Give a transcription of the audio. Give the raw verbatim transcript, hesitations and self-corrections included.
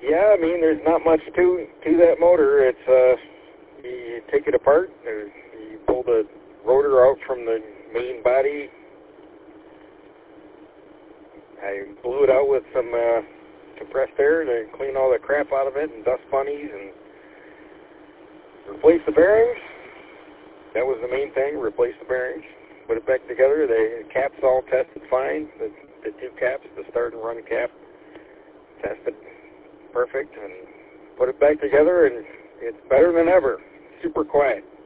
Yeah, I mean, there's not much to to that motor. It's uh, you take it apart, there's, you pull the rotor out from the main body. I blew it out with some uh, compressed air to clean all the crap out of it and dust bunnies and replace the bearings. That was the main thing, replace the bearings. Put it back together. The caps all tested fine. The, the two caps, the start and run cap, tested perfect. And put it back together, and it's better than ever. Super quiet.